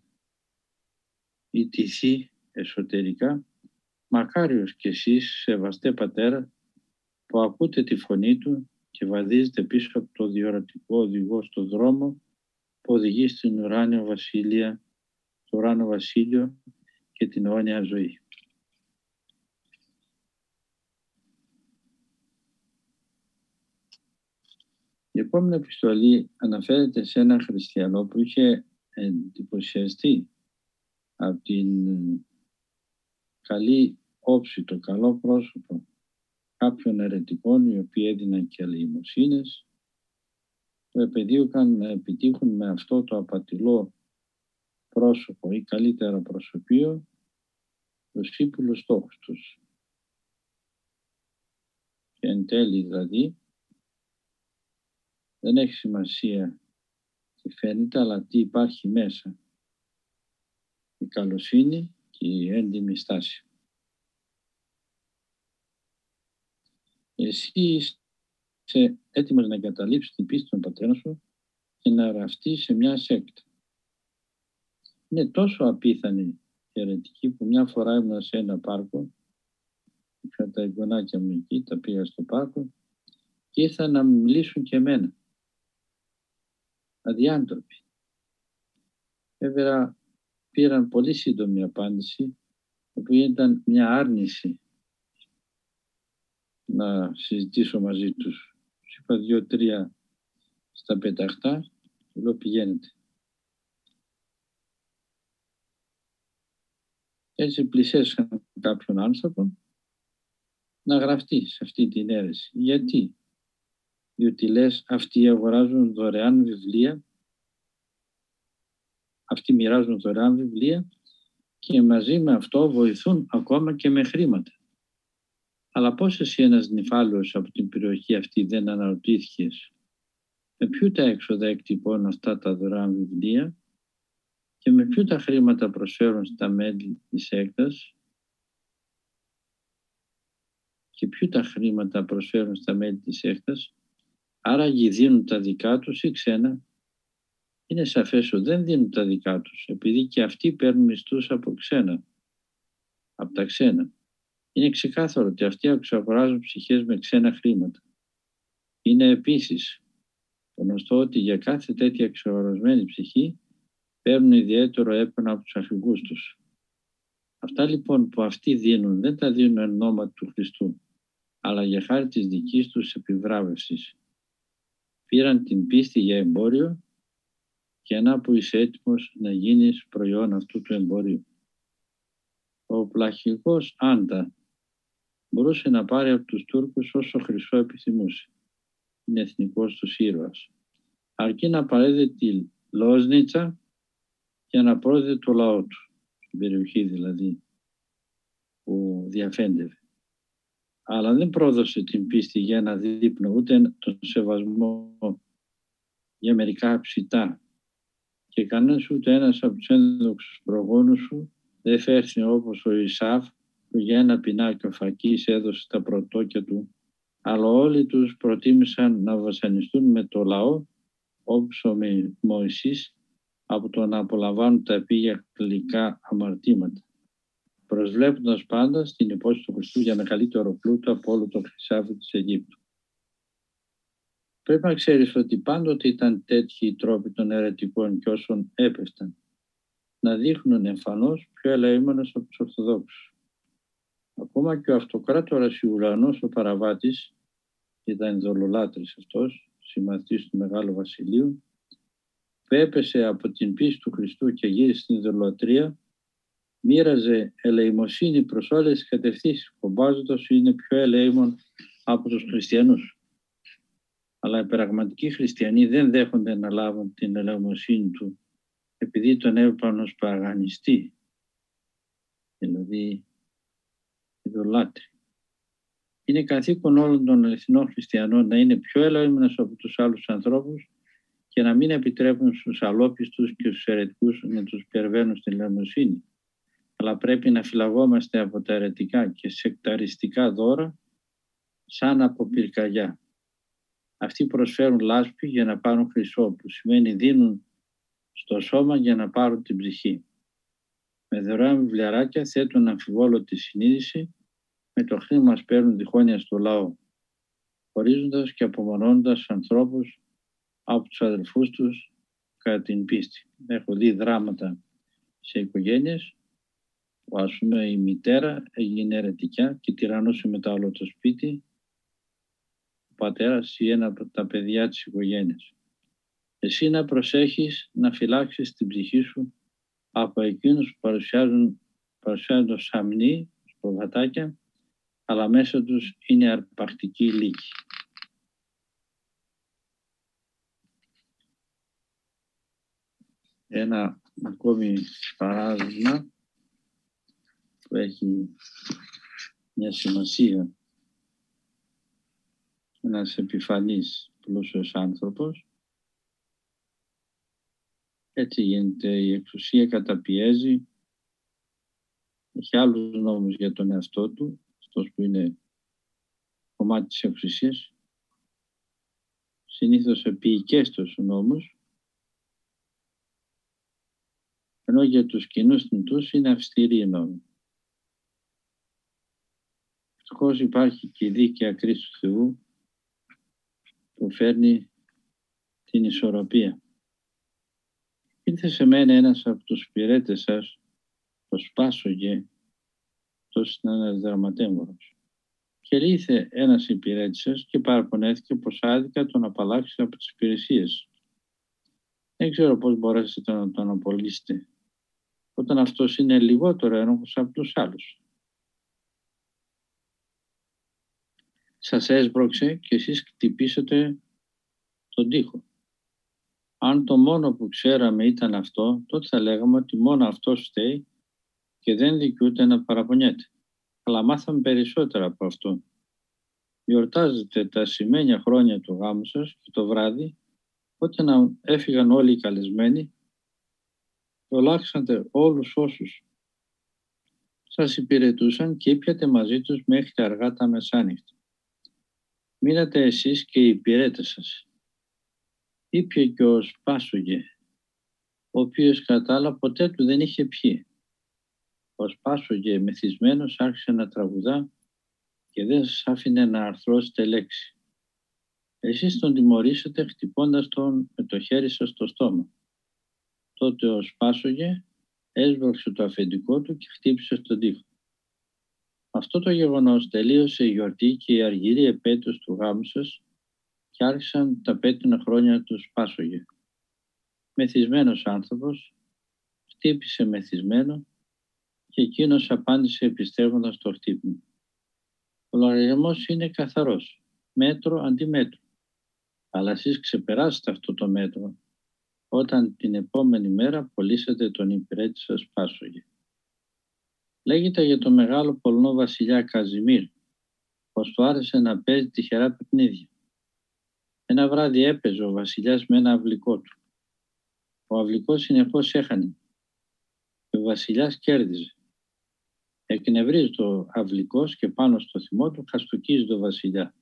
ιτηθεί εσωτερικά. Μακάριος κι εσείς, σεβαστέ πατέρα, που ακούτε τη φωνή του και βαδίζετε πίσω από το διορατικό οδηγό στο δρόμο που οδηγεί στην ουράνιο βασίλεια, το ουράνιο βασίλειο και την αιώνια ζωή. Η επόμενη επιστολή αναφέρεται σε ένα χριστιανό που είχε εντυπωσιαστεί από την καλή όψη, το καλό πρόσωπο κάποιων αιρετικών, οι οποίοι έδιναν και ελεημοσύνες, που επεδίωκαν να επιτύχουν με αυτό το απατηλό πρόσωπο ή καλύτερο προσωπείο τους ύπουλους στόχους τους. Και εν τέλει δηλαδή δεν έχει σημασία τι φαίνεται, αλλά τι υπάρχει μέσα. Η καλοσύνη και η έντιμη στάση. Εσύ είσαι έτοιμος να εγκαταλείψεις την πίστη των πατέρων σου και να γραφτείς σε μια σέκτα. Είναι τόσο απίθανη η αιρετική που μια φορά ήμουν σε ένα πάρκο, είχα τα εγγονάκια μου εκεί, τα πήγα στο πάρκο και ήρθαν να μου μιλήσουν και εμένα. Αδιάντροποι. Βέβαια πήραν πολύ σύντομη απάντηση, που ήταν μια άρνηση να συζητήσω μαζί τους. Τους είπα δύο-τρία στα πεταχτά, του λέω πηγαίνετε. Έτσι πλησίασαν κάποιον άνθρωπο να γραφτεί σε αυτή την αίρεση. Γιατί? Διότι λες αυτοί αγοράζουν δωρεάν βιβλία, αυτοί μοιράζουν δωρεάν βιβλία και μαζί με αυτό βοηθούν ακόμα και με χρήματα. Αλλά πώς εσύ ένας νηφάλιος από την περιοχή αυτή δεν αναρωτήθηκες με ποιου τα έξοδα εκτυπώνουν αυτά τα δωρεάν βιβλία και με ποιου τα χρήματα προσφέρουν στα μέλη της έκτας και ποιου τα χρήματα προσφέρουν στα μέλη της έκτας, άρα δίνουν τα δικά τους ή ξένα. Είναι σαφές ότι δεν δίνουν τα δικά τους, επειδή και αυτοί παίρνουν μισθούς από ξένα, από τα ξένα. Είναι ξεκάθαρο ότι αυτοί εξαγοράζουν ψυχές με ξένα χρήματα. Είναι επίσης γνωστό ότι για κάθε τέτοια εξαγορασμένη ψυχή παίρνουν ιδιαίτερο έπαινο από τους αρχηγούς τους. Αυτά λοιπόν που αυτοί δίνουν δεν τα δίνουν εν ονόματι του Χριστού, αλλά για χάρη της δικής τους επιβράβευσης. Πήραν την πίστη για εμπόριο και να που είσαι έτοιμος να γίνεις προϊόν αυτού του εμπορίου. Ο πλαχικός Άντα μπορούσε να πάρει από τους Τούρκους όσο χρυσό επιθυμούσε. Είναι εθνικός τους ήρωας. Αρκεί να παρέδε τη Λόσνιτσα για να πρόδιδε το λαό του, στην περιοχή δηλαδή που διαφέντευε. Αλλά δεν πρόδωσε την πίστη για ένα δείπνο, ούτε τον σεβασμό για μερικά ψητά. Και κανένας ούτε ένας από τους ένδοξους προγόνους σου δεν φέρθηκε όπως ο Ισάφ, που για ένα πινάκιο φακής έδωσε τα πρωτόκια του, αλλά όλοι τους προτίμησαν να βασανιστούν με το λαό, όπως ο Μωυσής, από το να απολαμβάνουν τα επίγεια γλυκά αμαρτήματα, προσβλέποντας πάντα στην υπόσταση του Χριστού για μεγαλύτερο πλούτο από όλο το χρυσάφι της Αιγύπτου. Πρέπει να ξέρεις ότι πάντοτε ήταν τέτοιοι οι τρόποι των αιρετικών και όσων έπεφταν να δείχνουν εμφανώς πιο ελεήμονες από τους Ορθοδόξους. Ακόμα και ο αυτοκράτορας Ιουλανός ο Παραβάτης, ήταν δολολάτρης αυτός, συμμαθής του Μεγάλου Βασιλείου, που έπεσε από την πίστη του Χριστού και γύρισε στην ειδωλολατρία, μοίραζε ελεημοσύνη προς όλες τις κατευθύνσεις, φοβάζοντας ότι είναι πιο ελεήμων από τους χριστιανούς. Αλλά οι πραγματικοί χριστιανοί δεν δέχονται να λάβουν την ελεημοσύνη του, επειδή τον έβλεπαν ως παγανιστή, δηλαδή ειδωλάτρη. Είναι καθήκον όλων των αληθινών χριστιανών να είναι πιο ελεήμονες από τους άλλους ανθρώπους και να μην επιτρέπουν στους αλόπιστους και στους αιρετικούς να τους υπερβαίνουν στην ελεημοσύνη. αλλά πρέπει να φυλαγόμαστε από τα αιρετικά και σεκταριστικά δώρα σαν από πυρκαγιά. Αυτοί προσφέρουν λάσπη για να πάρουν χρυσό, που σημαίνει δίνουν στο σώμα για να πάρουν την ψυχή. Με δωρεάν βιβλιαράκια θέτουν αμφιβόλο τη συνείδηση, με το χρήμα μας παίρνουν διχόνοια στο λαό, χωρίζοντας και απομονώνοντας ανθρώπους από τους αδελφούς τους κατά την πίστη. Έχω δει δράματα σε οικογένειες που, ας πούμε, η μητέρα έγινε αιρετικιά και τυραννούσε μετά όλο το σπίτι, ο πατέρας ή ένα από τα παιδιά της οικογένειας. Εσύ να προσέχεις να φυλάξεις την ψυχή σου από εκείνους που παρουσιάζουν, παρουσιάζουν ως αμνοί, προβατάκια, αλλά μέσα τους είναι αρπακτική λύκη. Ένα ακόμη παράδειγμα που έχει μια σημασία. Ένας επιφανής πλούσιος άνθρωπος, έτσι γίνεται, η εξουσία καταπιέζει, έχει άλλους νόμους για τον εαυτό του, αυτός που είναι κομμάτι της εξουσίας, συνήθως επίοικες τους νόμους, ενώ για τους κοινούς θνητούς είναι αυστηροί οι νόμοι. Ευτυχώς υπάρχει και η δίκαια κρίση του Θεού που φέρνει την ισορροπία. Ήρθε σε μένα ένας από τους υπηρέτες σας, το σπάσογε, αυτός είναι ένας δραματέμβορος. Και ήρθε ένας υπηρέτης σας και παραπονέθηκε πως άδικα τον απαλλάξει από τις υπηρεσίες. Δεν ξέρω πώς μπορέσετε να τον απολύσετε, όταν αυτός είναι λιγότερο ένοχος από τους άλλους. Σας έσπρωξε και εσείς χτυπήσατε τον τοίχο. Αν το μόνο που ξέραμε ήταν αυτό, τότε θα λέγαμε ότι μόνο αυτός φταίει και δεν δικαιούται να παραπονιέται. Αλλά μάθαμε περισσότερα από αυτό. Γιορτάζετε τα σημαίνια χρόνια του γάμου σας και το βράδυ, όταν έφυγαν όλοι οι καλεσμένοι, προλάξατε όλους όσους σας υπηρετούσαν και ήπιατε μαζί τους μέχρι τα αργά τα μεσάνυχτα. Μείνατε εσείς και οι υπηρέτες σας. Ήπιε και ο Σπάσογε, ο οποίος κατά άλλα ποτέ του δεν είχε πιει. Ο Σπάσογε μεθυσμένος άρχισε να τραγουδά και δεν σας άφηνε να αρθρώσετε λέξη. Εσείς τον τιμωρήσατε χτυπώντας τον με το χέρι σας στο στόμα. Τότε ο Σπάσογε έσβρωξε το αφεντικό του και χτύπησε στον τοίχο. Αυτό το γεγονός τελείωσε η γιορτή και η αργυρή επέτειος του γάμου σας και άρχισαν τα πέτεινα χρόνια του Σπάσογε. Μεθυσμένος άνθρωπος χτύπησε μεθυσμένο και εκείνος απάντησε πιστεύοντας το χτύπημα. Ο λογαριασμός είναι καθαρός, μέτρο αντί μέτρο. Αλλά εσείς ξεπεράσετε αυτό το μέτρο όταν την επόμενη μέρα πωλήσατε τον υπηρέτη σας Σπάσογε. Λέγεται για τον μεγάλο Πολωνό βασιλιά Καζιμίρ πως του άρεσε να παίζει τυχερά παιχνίδια. Ένα βράδυ έπαιζε ο βασιλιάς με ένα αυλικό του. Ο αυλικός συνεχώς έχανε και ο βασιλιάς κέρδιζε. Εκνευρίζει το αυλικός και πάνω στο θυμό του χαστοκίζει το βασιλιά.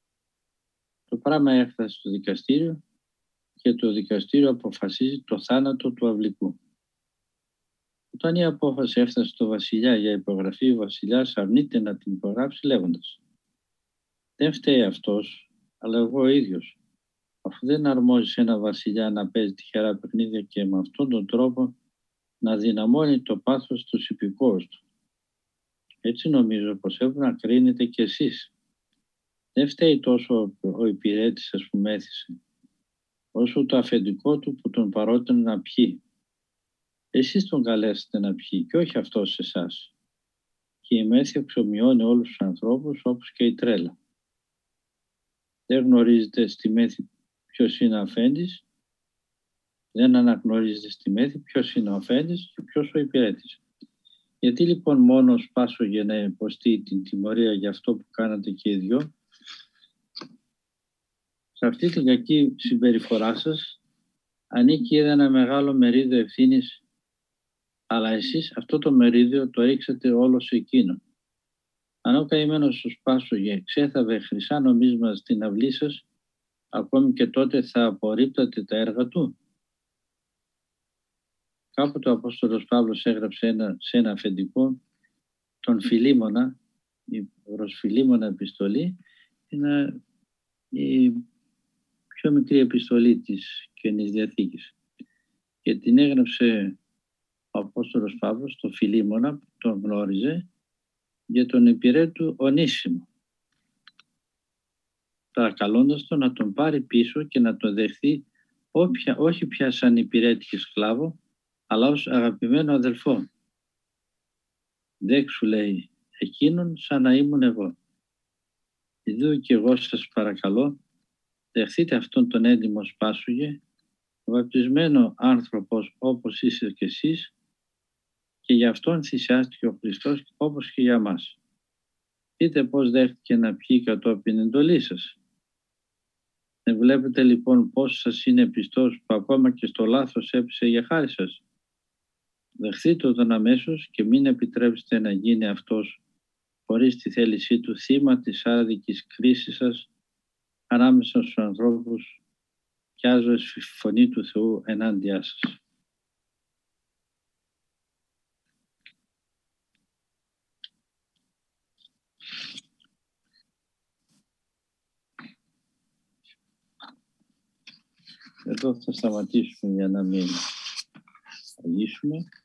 Το πράγμα έφτασε στο δικαστήριο και το δικαστήριο αποφασίζει το θάνατο του αυλικού. Όταν η απόφαση έφτασε στο βασιλιά για υπογραφή, ο βασιλιάς αρνείται να την υπογράψει λέγοντας «Δεν φταίει αυτός, αλλά εγώ ο ίδιος, αφού δεν αρμόζει σε ένα βασιλιά να παίζει τυχερά παιχνίδια και με αυτόν τον τρόπο να δυναμώνει το πάθος στους υπηκόους του. Έτσι νομίζω πως έπρεπε να κρίνετε κι εσείς. Δεν φταίει τόσο ο υπηρέτης σας που μέθησε, όσο το αφεντικό του που τον παρότεινε να πιει. Εσείς τον καλέσετε να πιει και όχι αυτός σε εσάς. Και η μέθη εξομοιώνει όλους τους ανθρώπους όπως και η τρέλα. Δεν γνωρίζετε στη μέθη ποιος είναι ο αφέντης, δεν αναγνωρίζετε στη μέθη ποιος είναι ο αφέντης και ποιος ο υπηρέτης. Γιατί λοιπόν μόνο ο Σπάσογε να υποστεί την τιμωρία για αυτό που κάνατε και οι δυο? Σε αυτή την κακή συμπεριφορά σας ανήκει ένα μεγάλο μερίδιο ευθύνης αλλά εσείς αυτό το μερίδιο το ρίξατε όλο σε εκείνο. Αν ο καημένος σου σπάσωγε ξέθαβε χρυσά νομίσματα στην αυλή σας, ακόμη και τότε θα απορρίπτατε τα έργα του. Κάποτε ο Απόστολος Παύλος έγραψε ένα, σε ένα αφεντικό τον Φιλίμωνα, η προς Φιλίμωνα επιστολή, είναι η πιο μικρή επιστολή της Καινής Διαθήκης. Και την έγραψε ο Απόστολος Παύλος τον Φιλίμωνα, που τον γνώριζε, για τον υπηρέτου Ονήσιμο, παρακαλώντας τον να τον πάρει πίσω και να τον δεχθεί όποια, όχι πια σαν υπηρέτη και σκλάβο, αλλά ως αγαπημένο αδελφό. Δέξου, λέει, εκείνον σαν να ήμουν εγώ. Ιδού και εγώ σας παρακαλώ, δεχθείτε αυτόν τον έντιμο σπάσουγε, βαπτισμένο άνθρωπος όπως είστε και εσείς, και για αυτόν θυσιάστηκε ο Χριστός όπως και για μας. Δείτε πώς δέχτηκε να πιει κατόπιν εντολή σας. Δεν βλέπετε λοιπόν πώς σας είναι πιστός που ακόμα και στο λάθος έπεσε για χάρη σας. Δεχθείτε τον αμέσως και μην επιτρέψετε να γίνει αυτός χωρίς τη θέλησή του θύμα της άδικης κρίσης σας ανάμεσα στους ανθρώπους κι άζωες φωνή του Θεού ενάντια σας. Εδώ θα σταματήσουμε για να μην αργήσουμε.